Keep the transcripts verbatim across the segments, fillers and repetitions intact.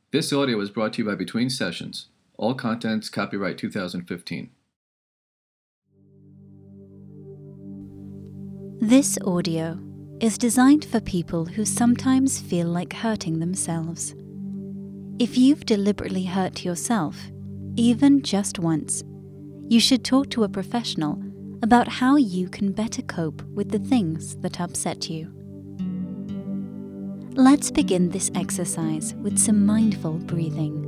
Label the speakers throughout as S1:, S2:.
S1: This audio was brought to you by Between Sessions. All contents copyright two thousand fifteen.
S2: This audio is designed for people who sometimes feel like hurting themselves. If you've deliberately hurt yourself, even just once, you should talk to a professional about how you can better cope with the things that upset you. Let's begin this exercise with some mindful breathing.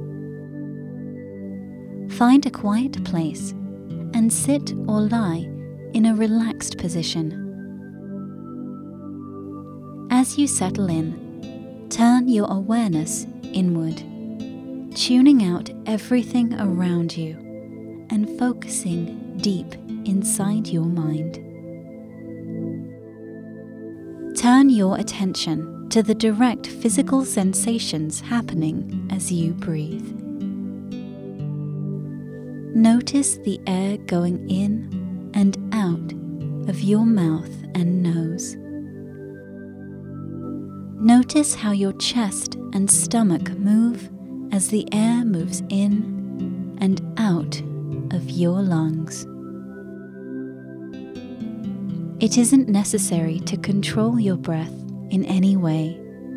S2: Find a quiet place and sit or lie in a relaxed position. As you settle in, turn your awareness inward, tuning out everything around you and focusing deep inside your mind. Turn your attention to the direct physical sensations happening as you breathe. Notice the air going in and out of your mouth and nose. Notice how your chest and stomach move as the air moves in and out of your lungs. It isn't necessary to control your breath in any way.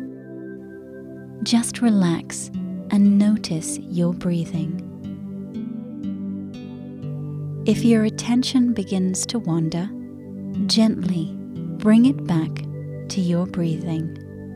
S2: Just relax and notice your breathing. If your attention begins to wander, gently bring it back to your breathing.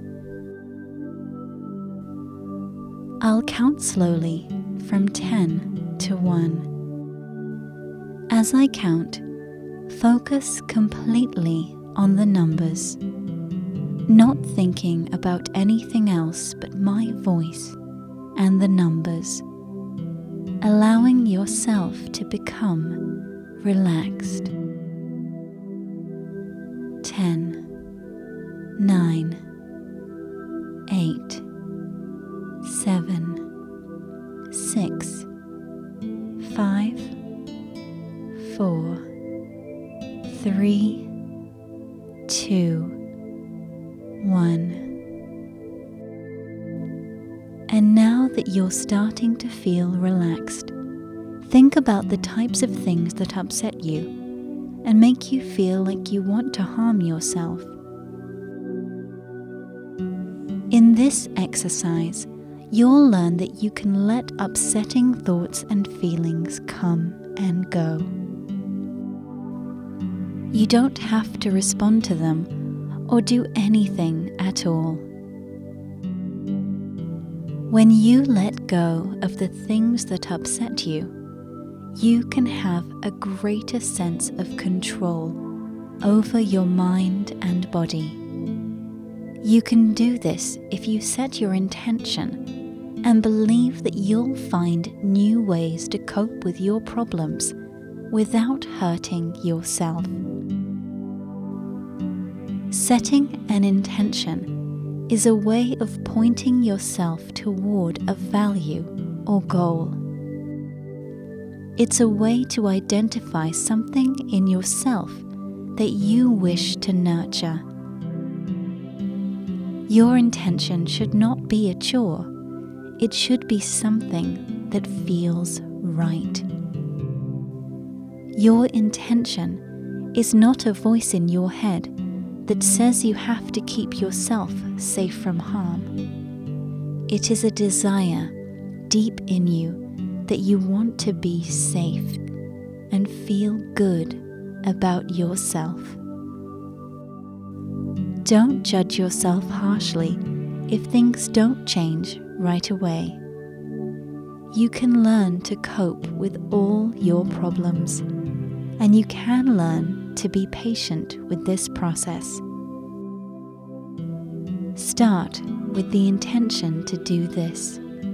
S2: I'll count slowly from ten to one. As I count, focus completely on the numbers, not thinking about anything else but my voice and the numbers, allowing yourself to become relaxed. Ten, nine, eight, seven, six, five, four, three, two, one. And now that you're starting to feel relaxed, think about the types of things that upset you and make you feel like you want to harm yourself. In this exercise, you'll learn that you can let upsetting thoughts and feelings come and go. You don't have to respond to them or do anything at all. When you let go of the things that upset you, you can have a greater sense of control over your mind and body. You can do this if you set your intention and believe that you'll find new ways to cope with your problems without hurting yourself. Setting an intention is a way of pointing yourself toward a value or goal. It's a way to identify something in yourself that you wish to nurture. Your intention should not be a chore. It should be something that feels right. Your intention is not a voice in your head that says you have to keep yourself safe from harm. It is a desire deep in you that you want to be safe and feel good about yourself. Don't judge yourself harshly if things don't change right away. You can learn to cope with all your problems, and you can learn to be patient with this process. Start with the intention to do this.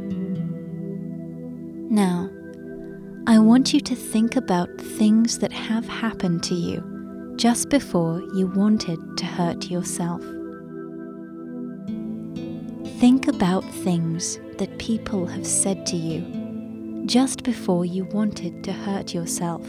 S2: Now, I want you to think about things that have happened to you just before you wanted to hurt yourself. Think about things that people have said to you just before you wanted to hurt yourself.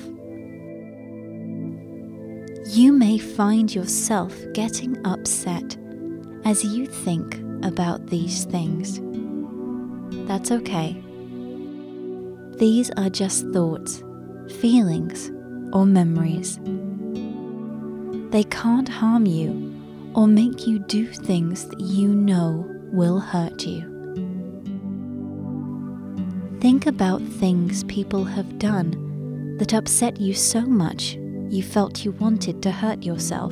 S2: You may find yourself getting upset as you think about these things. That's okay. These are just thoughts, feelings, or memories. They can't harm you or make you do things that you know will hurt you. Think about things people have done that upset you so much you felt you wanted to hurt yourself.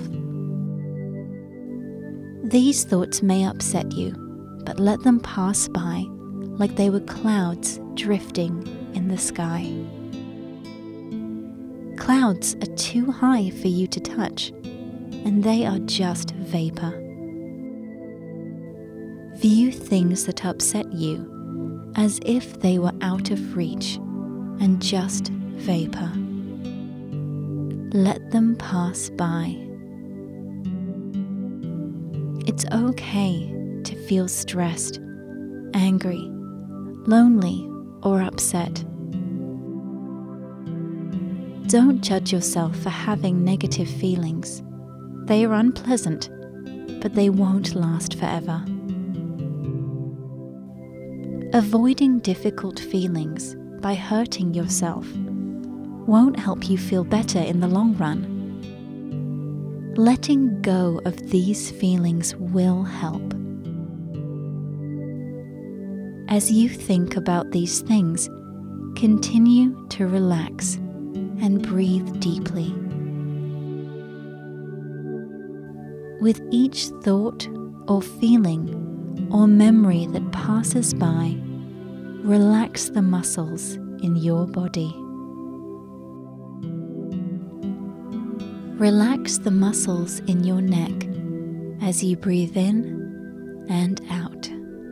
S2: These thoughts may upset you, but let them pass by like they were clouds drifting in the sky. Clouds are too high for you to touch, and they are just vapor. View things that upset you as if they were out of reach and just vapor. Let them pass by. It's okay to feel stressed, angry, lonely, or upset. Don't judge yourself for having negative feelings. They are unpleasant, but they won't last forever. Avoiding difficult feelings by hurting yourself won't help you feel better in the long run. Letting go of these feelings will help. As you think about these things, continue to relax and breathe deeply. With each thought or feeling or memory that passes by, relax the muscles in your body. Relax the muscles in your neck as you breathe in and out.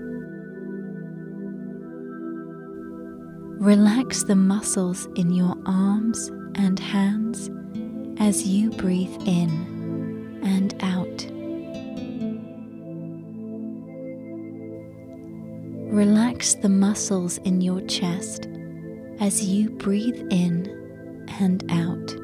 S2: Relax the muscles in your arms and hands as you breathe in and out. Relax the muscles in your chest as you breathe in and out.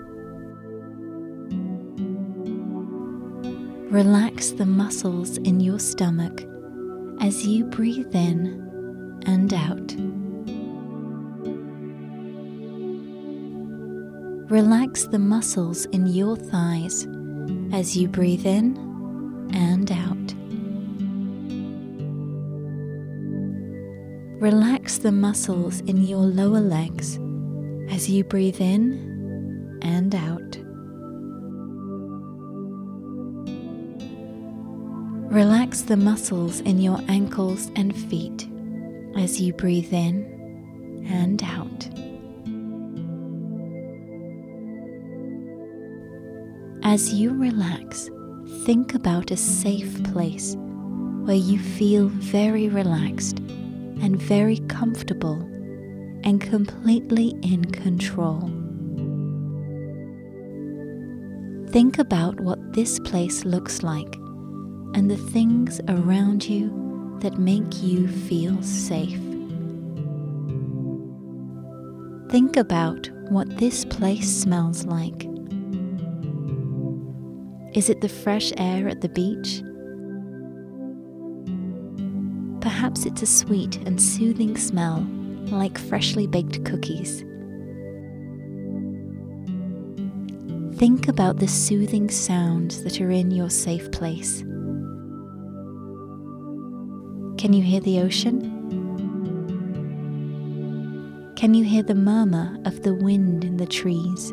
S2: Relax the muscles in your stomach as you breathe in and out. Relax the muscles in your thighs as you breathe in and out. Relax the muscles in your lower legs as you breathe in and out. Relax the muscles in your ankles and feet as you breathe in and out. As you relax, think about a safe place where you feel very relaxed and very comfortable and completely in control. Think about what this place looks like and the things around you that make you feel safe. Think about what this place smells like. Is it the fresh air at the beach? Perhaps it's a sweet and soothing smell like freshly baked cookies. Think about the soothing sounds that are in your safe place. Can you hear the ocean? Can you hear the murmur of the wind in the trees?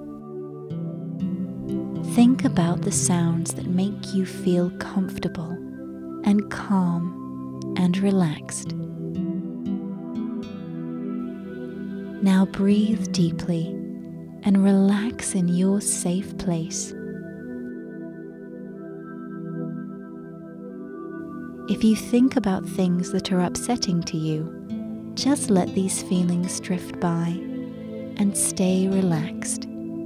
S2: Think about the sounds that make you feel comfortable and calm and relaxed. Now breathe deeply and relax in your safe place. If you think about things that are upsetting to you, just let these feelings drift by and stay relaxed.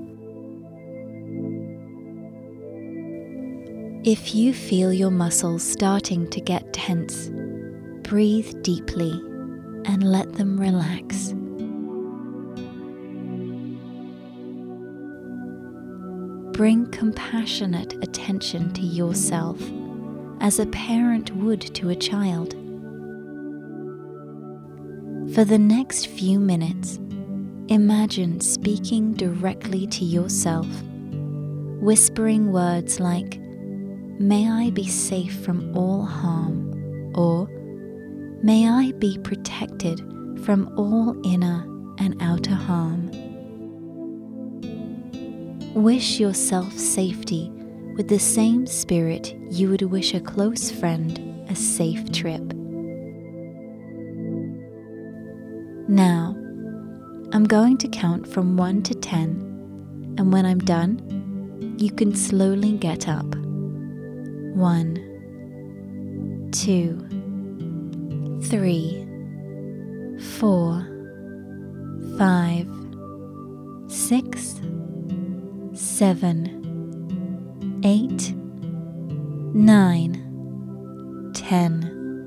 S2: If you feel your muscles starting to get tense, breathe deeply and let them relax. Bring compassionate attention to yourself as a parent would to a child. For the next few minutes, imagine speaking directly to yourself, whispering words like, "May I be safe from all harm," or "May I be protected from all inner and outer harm." Wish yourself safety with the same spirit you would wish a close friend a safe trip. Now, I'm going to count from one to ten, and when I'm done, you can slowly get up. One, two, three, four, five, six, seven, eight, nine, ten.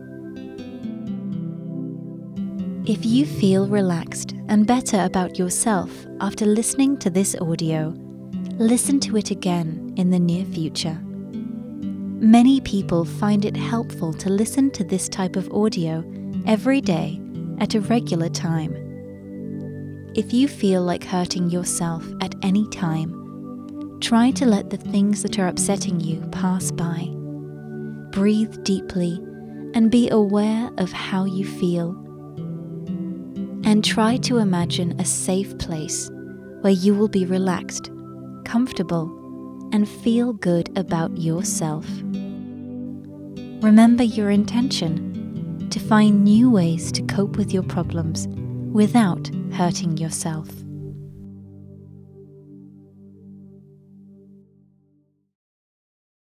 S2: If you feel relaxed and better about yourself after listening to this audio, listen to it again in the near future. Many people find it helpful to listen to this type of audio every day at a regular time. If you feel like hurting yourself at any time, try to let the things that are upsetting you pass by. Breathe deeply and be aware of how you feel. And try to imagine a safe place where you will be relaxed, comfortable, and feel good about yourself. Remember your intention: to find new ways to cope with your problems without hurting yourself.